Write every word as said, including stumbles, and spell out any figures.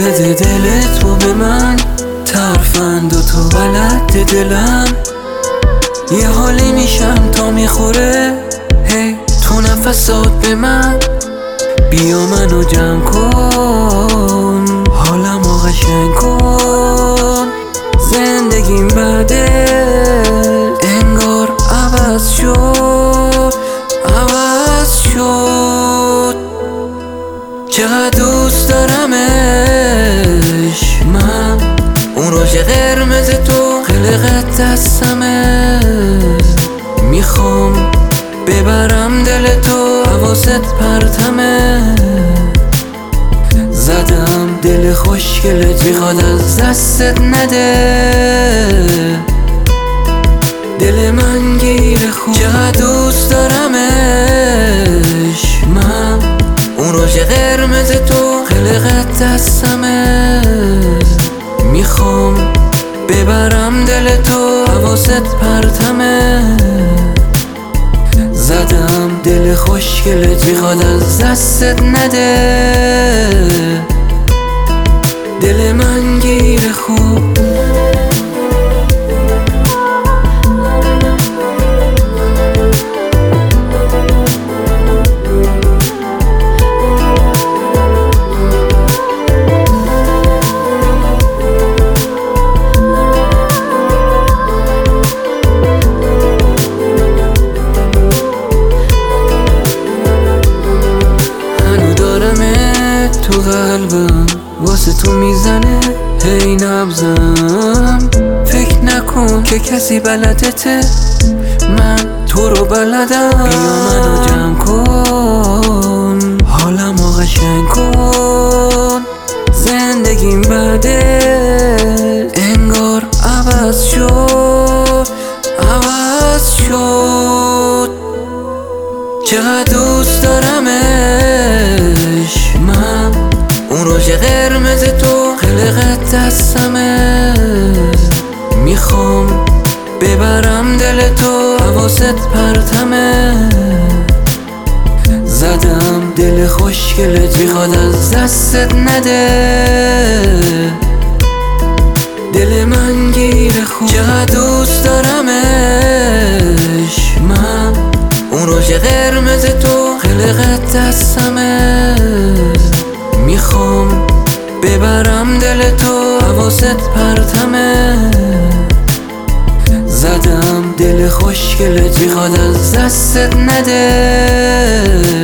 بده دل تو به من، ترفند و تو بلد دلم. یه حالی میشم تا میخوره هی تو نفسات به من. بیا منو جمع کن، حالمو قشنگ کن. زندگیم بعده انگار عوض شد، عوض شد. چقدر دوست دارمش من، اون روژ قرمز تو خلقت دستمه. میخوام ببرم دل تو، حواست پرتمه. زدم دل خوشگلت، میخواد از دستت نده. دل من گیر خوب، چقدر دوست دارمش من. اون روژ قرمز تو خلقت دستمه. میخوام ببرم دل تو، حواست پرتمه. زدم دل خوشگلت، میخواد از دستت نده. دل من گیر خوب. تو قلبم واسه تو میزنه هی نبزم. فکر نکن که کسی بلدته، من تو رو بلدم. بیا منو جمع کن، حالمو قشنگ کن. زندگیم بعده انگار عوض شد، عوض شد. چقدر دوست دارمش من، اون روژ قرمز تو خلقت دستمه. میخوام ببرم دل تو، حواست پرتمه. زدم دل خوشگلت، میخواد از دستت نده. دل من گیر خوب، چقدر دوست دارمش من. اون روژ قرمز تو خلقت دستمه. میخوام ببرم دل تو، حواست پرتمه. زدم دل خوشگلت، میخواد از دستت نده.